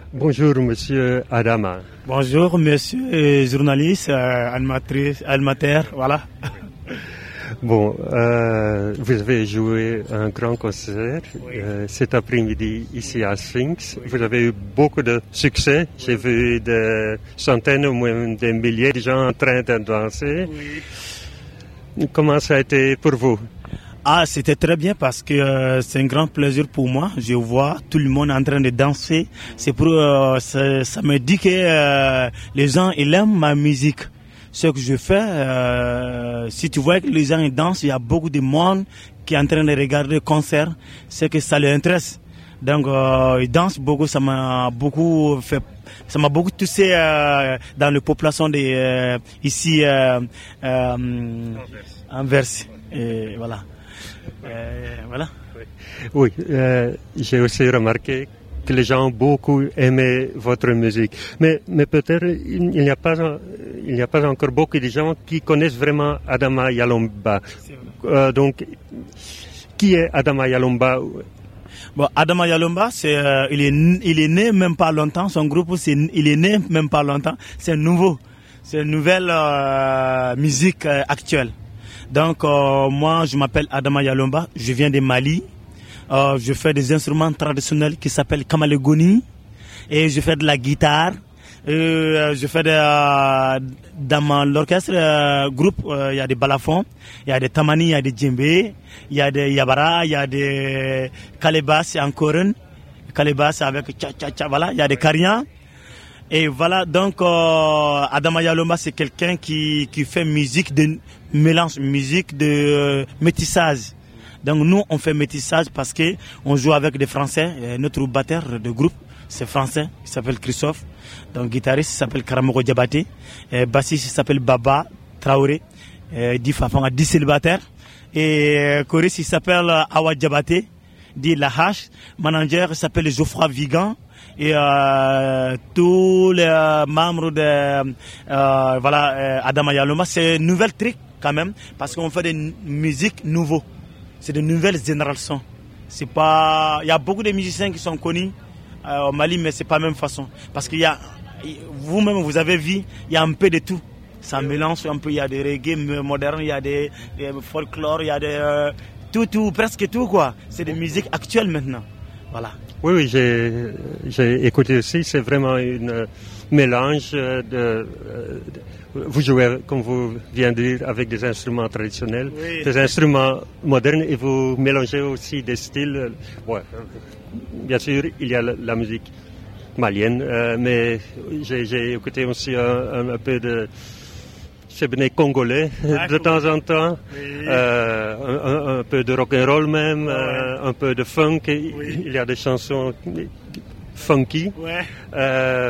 Bonjour, monsieur Adama. Bonjour, monsieur journaliste, animateur, voilà. Bon, vous avez joué un grand concert cet après-midi ici à Sphinx. Vous avez eu beaucoup de succès. J'ai vu des centaines ou même des milliers de gens en train de danser. Oui. Comment ça a été pour vous? C'était très bien parce que c'est un grand plaisir pour moi. Je vois tout le monde en train de danser. C'est pour ça me dit que les gens ils aiment ma musique. Ce que je fais, si tu vois que les gens ils dansent, il y a beaucoup de monde qui est en train de regarder le concert, c'est que ça les intéresse. Donc ils dansent beaucoup, ça m'a beaucoup touché dans la population de ici Anvers. Et voilà. Voilà. Oui, j'ai aussi remarqué que les gens ont beaucoup aimé votre musique. Mais peut-être il n'y a pas encore beaucoup de gens qui connaissent vraiment Adama Yalomba. Donc, qui est Adama Yalomba? Bon, Adama Yalomba, il est né même pas longtemps. Son groupe, il est né même pas longtemps. C'est nouveau. C'est une nouvelle musique actuelle. Donc, moi, je m'appelle Adama Yalomba. Je viens de Mali. Je fais des instruments traditionnels qui s'appellent Kamalegoni. Et je fais de la guitare. Je fais dans l'orchestre groupe, il y a des balafons, il y a des tamani, il y a des djembé, il y a des yabara, il y a des calebasses en coron. Calebasses avec tcha-tcha-tcha, voilà. Il y a des cariens. Et voilà, donc Adama Yalomba, c'est quelqu'un qui fait musique de mélange, musique de métissage. Donc nous, on fait métissage parce que on joue avec des Français. Notre batteur de groupe, c'est français, il s'appelle Christophe. Donc guitariste, il s'appelle Karamoko Diabaté. Bassiste, il s'appelle Baba Traoré. 10 Fafang a 10 célibataires. Et choriste, il s'appelle Awa Diabaté, dit La Hache. Manager, il s'appelle Geoffroy Vigan. Et tous les membres de Adama Yalomba, c'est un nouvel truc quand même, parce qu'on fait des musiques nouveaux. C'est de nouvelles générations. C'est pas, il y a beaucoup de musiciens qui sont connus au Mali, mais c'est pas la même façon. Parce qu'il y a, vous-même vous avez vu, il y a un peu de tout. Ça mélange un peu, il y a des reggae modernes, il y a des folklore, il y a des tout, presque tout quoi. C'est des musiques actuelles maintenant. Voilà. Oui, j'ai écouté aussi. C'est vraiment un mélange vous jouez, comme vous venez de dire, avec des instruments traditionnels, oui, des instruments modernes, et vous mélangez aussi des styles. Ouais, bien sûr, il y a la musique malienne, mais j'ai écouté aussi un peu de chebné congolais de temps en temps, oui. Un peu de rock'n'roll même, ouais. Un peu de funk. Oui. Il y a des chansons funky. Ouais.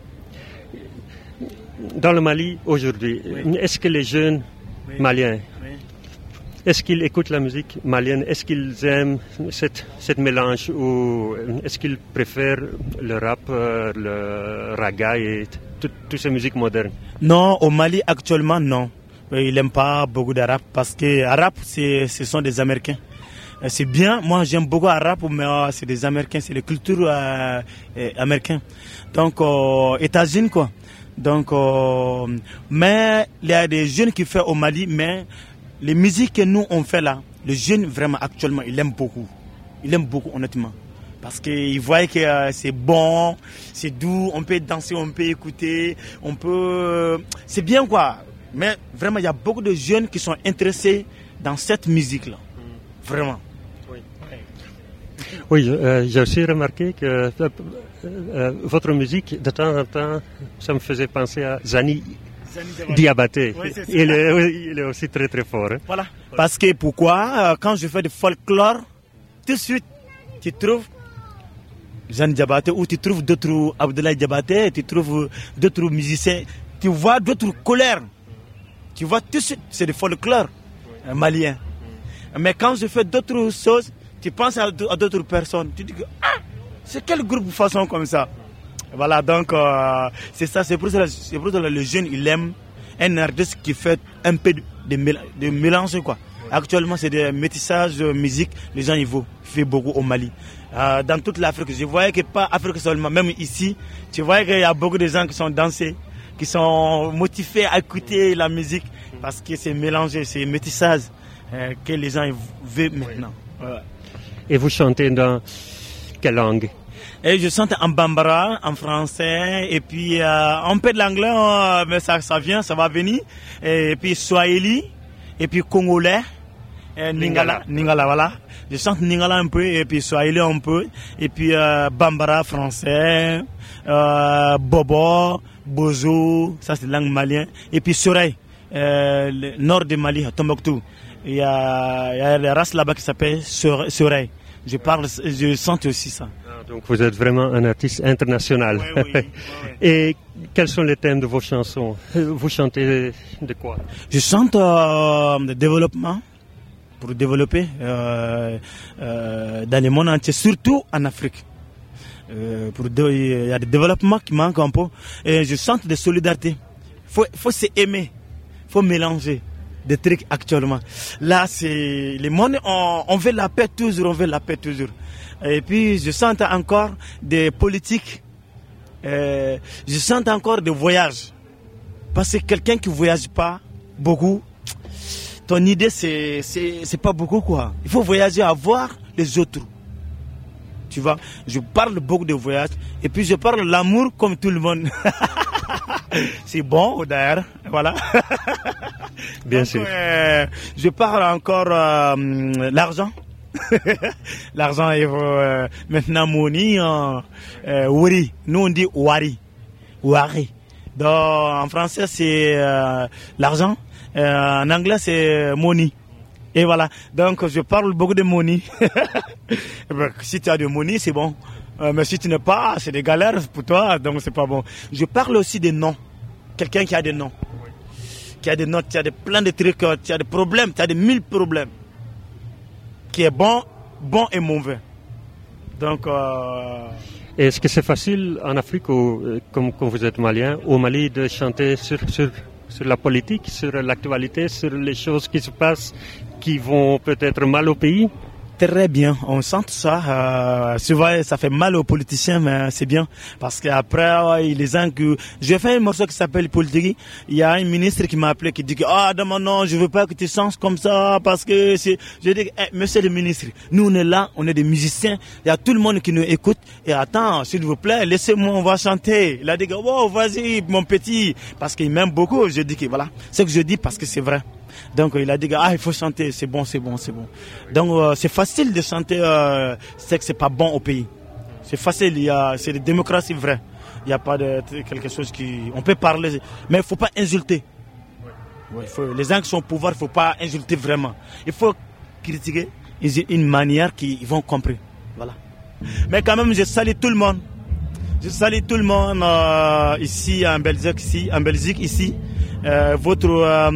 Dans le Mali aujourd'hui, oui. Est-ce que les jeunes maliens, est-ce qu'ils écoutent la musique malienne? Est-ce qu'ils aiment cette mélange, ou est-ce qu'ils préfèrent le rap, le raga et toutes ces musiques modernes? Non, au Mali actuellement non. Ils n'aiment pas beaucoup d'arabe parce que arabe ce sont des Américains. C'est bien, moi j'aime beaucoup arabe, mais c'est des Américains, c'est la culture américaine. Donc États-Unis quoi. Donc, mais il y a des jeunes qui font au Mali, mais les musiques que nous on fait là, les jeunes vraiment actuellement, ils aiment beaucoup. Ils aiment beaucoup honnêtement. Parce qu'ils voient que c'est bon, c'est doux, on peut danser, on peut écouter, on peut... C'est bien quoi. Mais vraiment, il y a beaucoup de jeunes qui sont intéressés dans cette musique-là. Vraiment. Oui, j'ai aussi remarqué que votre musique, de temps en temps, ça me faisait penser à Zani Diabaté. Oui, il est aussi très très fort. Hein. Voilà. Parce que pourquoi, quand je fais du folklore, tout de suite, tu trouves Zani Diabaté, ou tu trouves d'autres Abdoulaye Diabaté, tu trouves d'autres musiciens, tu vois d'autres couleurs. Tu vois tout de suite, c'est du folklore malien. Mais quand je fais d'autres choses, tu penses à d'autres personnes, tu dis que c'est quel groupe de façon comme ça. Voilà, donc c'est ça, c'est pour ça que le jeune il aime un artiste qui fait un peu de mélange quoi. Actuellement, c'est des métissages de musique. Les gens ils font beaucoup au Mali. Dans toute l'Afrique, je voyais que pas Afrique seulement, même ici, tu vois qu'il y a beaucoup de gens qui sont dansés, qui sont motivés à écouter la musique parce que c'est mélangé, c'est métissage que les gens veulent maintenant. Ouais. Et vous chantez dans quelle langue? Et je chante en bambara, en français, et puis un peu de l'anglais, mais ça va venir. Et puis swahili, et puis congolais, et Lingala, voilà. Je chante Lingala un peu, et puis swahili un peu, et puis bambara français, bobo, bozo, ça c'est langue malienne, et puis Soreille, le nord de Mali, Tombouctou. Il y a la race là-bas qui s'appelle Soreille. Je chante aussi ça. Donc vous êtes vraiment un artiste international. Oui. Et quels sont les thèmes de vos chansons? Vous chantez de quoi? Je chante de développement, pour développer dans le monde entier, surtout en Afrique. Il y a des développements qui manquent un peu. Et je chante de solidarité. Faut s'aimer, faut mélanger des trucs actuellement. Là, c'est le monde, on veut la paix toujours, Et puis, je chante encore des politiques. Je chante encore des voyages. Parce que quelqu'un qui ne voyage pas beaucoup, ton idée, c'est pas beaucoup, quoi. Il faut voyager à voir les autres. Tu vois, je parle beaucoup de voyages. Et puis, je parle de l'amour comme tout le monde. C'est bon, d'ailleurs. Voilà. Bien donc, sûr. Je parle encore l'argent. L'argent est maintenant money. Wari. Nous, on dit wari. Wari. Donc, en français, c'est l'argent. En anglais, c'est money. Et voilà. Donc, je parle beaucoup de money. Si tu as de money, c'est bon. Mais si tu n'as pas, c'est des galères pour toi. Donc, c'est pas bon. Je parle aussi des noms. Quelqu'un qui a des noms. Qui a des noms, qui a plein de trucs, qui a des problèmes, qui a des 1000 problèmes. Qui est bon et mauvais. Donc... Est-ce que c'est facile en Afrique, comme vous êtes malien, au Mali, de chanter sur la politique, sur l'actualité, sur les choses qui se passent, qui vont peut-être mal au pays? Très bien, on sent ça. Souvent, ça fait mal aux politiciens, mais c'est bien. Parce qu'après, les gens que... J'ai fait un morceau qui s'appelle Politique. Il y a un ministre qui m'a appelé, qui dit que, Adam, non, je veux pas que tu changes comme ça, parce que c'est... Je dis, monsieur le ministre, nous, on est là, on est des musiciens. Il y a tout le monde qui nous écoute. Et attends, s'il vous plaît, laissez-moi, on va chanter. Il a dit, oh, vas-y, mon petit. Parce qu'il m'aime beaucoup. Je dis que, voilà. C'est ce que je dis parce que c'est vrai. Donc il a dit il faut chanter, c'est bon. Donc c'est facile de chanter, c'est que c'est pas bon au pays. C'est facile, c'est la démocratie vraie. Il n'y a pas de quelque chose on peut parler, mais il faut pas insulter. Les gens qui sont au pouvoir, il faut pas insulter vraiment. Il faut critiquer une manière qu'ils vont comprendre. Voilà. Mais quand même, je salue tout le monde. Ici en Belgique ici. Votre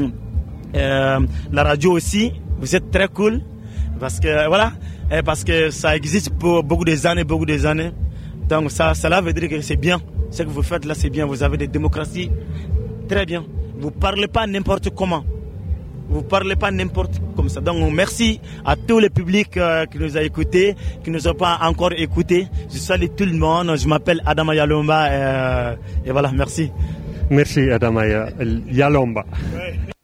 la radio aussi, vous êtes très cool parce que ça existe pour beaucoup des années. Donc ça veut dire que c'est bien. Ce que vous faites là, c'est bien. Vous avez des démocraties très bien. Vous parlez pas n'importe comment. Vous parlez pas n'importe comme ça. Donc merci à tout le public qui nous a écoutés, qui nous a pas encore écoutés. Je salue tout le monde. Je m'appelle Adama Yalomba et voilà, merci. Merci Adama Yalomba. Ouais.